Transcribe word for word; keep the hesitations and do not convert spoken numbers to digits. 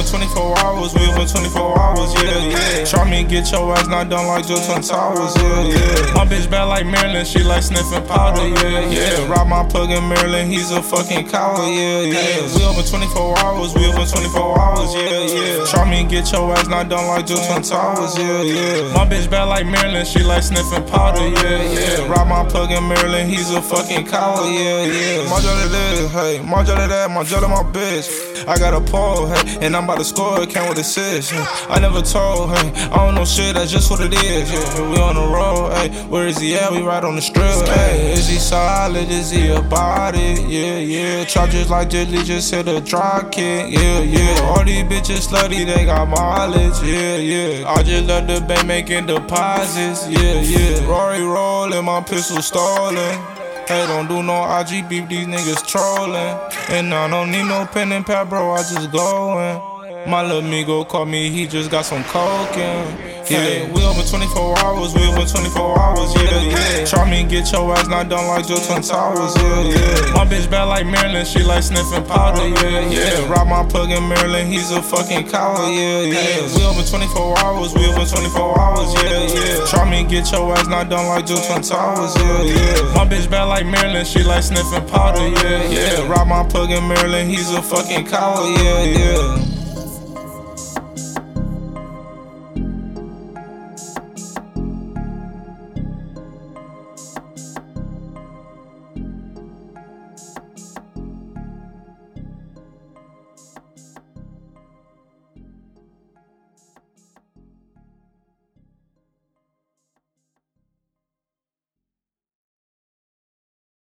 open twenty-four hours, we open twenty-four hours, yeah, yeah. Try me, get your ass knocked down like Joe Twin Towers, yeah, yeah. My bitch bad like Maryland, she like sniffing powder, yeah, yeah. Rob my plug in Maryland, he's a fucking coward, yeah, yeah. We open twenty-four hours, we open twenty-four hours, yeah, yeah. Try me, get your ass knocked down like Joe Twin Towers, yeah, yeah. My bitch bad like Maryland, she like sniffing powder, yeah, yeah. Rob my plug in Maryland, he's a fucking coward, yeah, yeah. My jelly this, hey, my jelly that, my jelly my bitch. I got a pole, hey, and I'm about to score, it came with assist, yeah. I never told, hey, I don't know shit, that's just what it is, yeah. We on the road, hey, where is he at? We right on the strip, hey. Is he solid? Is he about it? Yeah, yeah. Charges like Diddley just hit a drop kick, yeah, yeah. All these bitches slutty, they got mileage, yeah, yeah. I just love the bank making deposits, yeah, yeah. Rory rollin', my pistol stallin'. Hey, don't do no I G beef, these niggas trolling. And I don't need no pen and pad, bro, I just going. My little amigo called me, he just got some coke in. Yeah, we open twenty-four hours, we open twenty-four hours, yeah, yeah. Try me, get your ass knocked down like Joe Twin Towers, yeah, yeah. My bitch bad like Maryland, she like sniffing powder, yeah, yeah. Rob my plug in Maryland, he's a fucking coward, yeah, yeah. We open twenty-four hours, we open twenty-four hours, yeah, yeah. Try me, get your ass knocked down like Joe Twin Towers, yeah, yeah. My bitch bad like Maryland, she like sniffing powder, yeah, yeah. Rob my plug in Maryland, he's a fucking coward, yeah, yeah.